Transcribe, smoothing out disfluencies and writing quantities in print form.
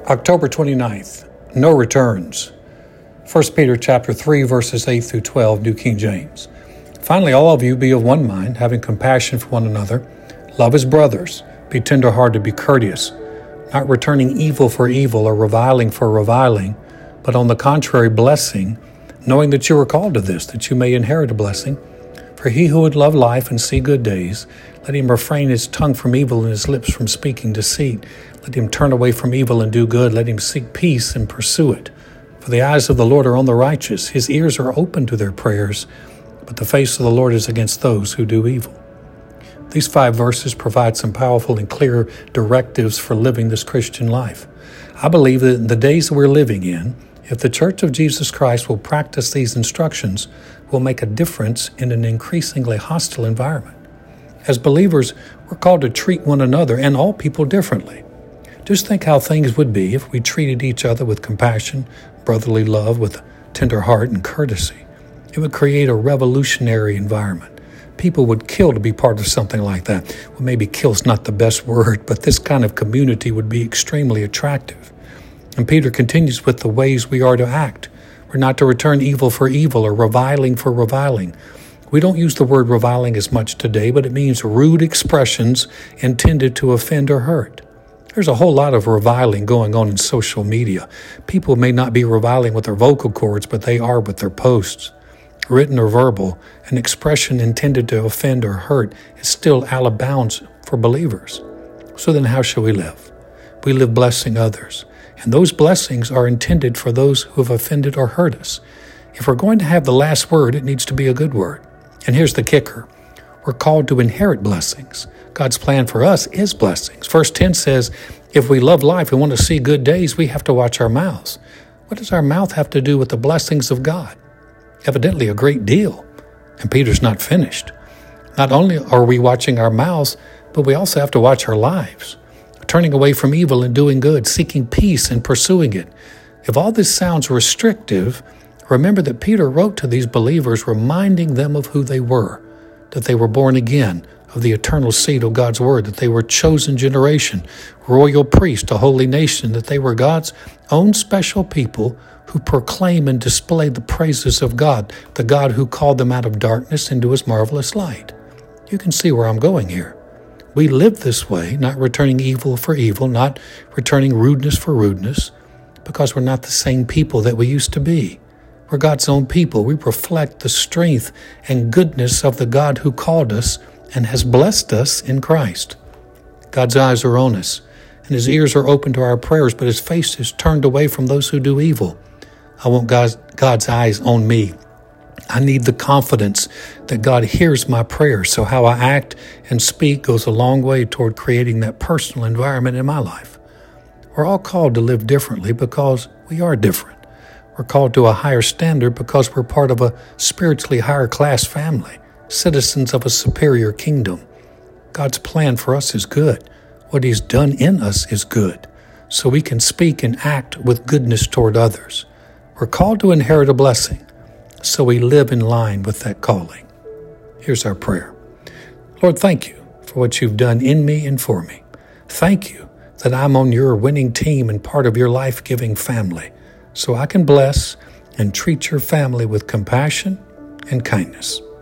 October 29th, no returns. 1 Peter chapter 3, verses 8 through 12, New King James. Finally, all of you be of one mind, having compassion for one another. Love as brothers. Be tender-hearted, be courteous, not returning evil for evil or reviling for reviling, but on the contrary, blessing, knowing that you are called to this, that you may inherit a blessing. For he who would love life and see good days, let him refrain his tongue from evil and his lips from speaking deceit. Let him turn away from evil and do good. Let him seek peace and pursue it. For the eyes of the Lord are on the righteous. His ears are open to their prayers, but the face of the Lord is against those who do evil. These 5 verses provide some powerful and clear directives for living this Christian life. I believe that in the days that we're living in, if the Church of Jesus Christ will practice these instructions, will make a difference in an increasingly hostile environment. As believers, we're called to treat one another and all people differently. Just think how things would be if we treated each other with compassion, brotherly love, with a tender heart and courtesy. It would create a revolutionary environment. People would kill to be part of something like that. Well, maybe kill's not the best word, but this kind of community would be extremely attractive. And Peter continues with the ways we are to act. We're not to return evil for evil or reviling for reviling. We don't use the word reviling as much today, but it means rude expressions intended to offend or hurt. There's a whole lot of reviling going on in social media. People may not be reviling with their vocal cords, but they are with their posts. Written or verbal, an expression intended to offend or hurt is still out of bounds for believers. So then how shall we live? We live blessing others, and those blessings are intended for those who have offended or hurt us. If we're going to have the last word, it needs to be a good word. And here's the kicker. We're called to inherit blessings. God's plan for us is blessings. Verse 10 says, if we love life and want to see good days, we have to watch our mouths. What does our mouth have to do with the blessings of God? Evidently a great deal. And Peter's not finished. Not only are we watching our mouths, but we also have to watch our lives. Turning away from evil and doing good, seeking peace and pursuing it. If all this sounds restrictive, remember that Peter wrote to these believers reminding them of who they were, that they were born again of the eternal seed of God's word, that they were chosen generation, royal priest, a holy nation, that they were God's own special people who proclaim and display the praises of God, the God who called them out of darkness into his marvelous light. You can see where I'm going here. We live this way, not returning evil for evil, not returning rudeness for rudeness, because we're not the same people that we used to be. We're God's own people. We reflect the strength and goodness of the God who called us and has blessed us in Christ. God's eyes are on us, and his ears are open to our prayers, but his face is turned away from those who do evil. I want God's eyes on me. I need the confidence that God hears my prayers, so how I act and speak goes a long way toward creating that personal environment in my life. We're all called to live differently because we are different. We're called to a higher standard because we're part of a spiritually higher class family, citizens of a superior kingdom. God's plan for us is good. What he's done in us is good, so we can speak and act with goodness toward others. We're called to inherit a blessing, so we live in line with that calling. Here's our prayer. Lord, thank you for what you've done in me and for me. Thank you that I'm on your winning team and part of your life-giving family, so I can bless and treat your family with compassion and kindness.